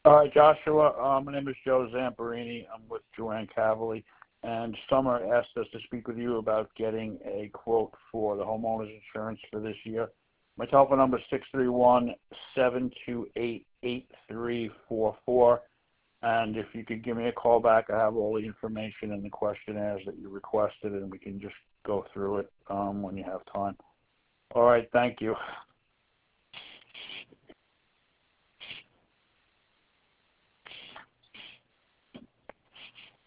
All right, Joshua. My name is Joe Zamperini. I'm with Joanne Cavally, and Summer asked us to speak with you about getting a quote for the homeowners insurance for this year. My telephone number is 631-728-8344, and if you could give me a call back, I have all the information and the questionnaires that you requested, and we can just go through it when you have time. All right, thank you.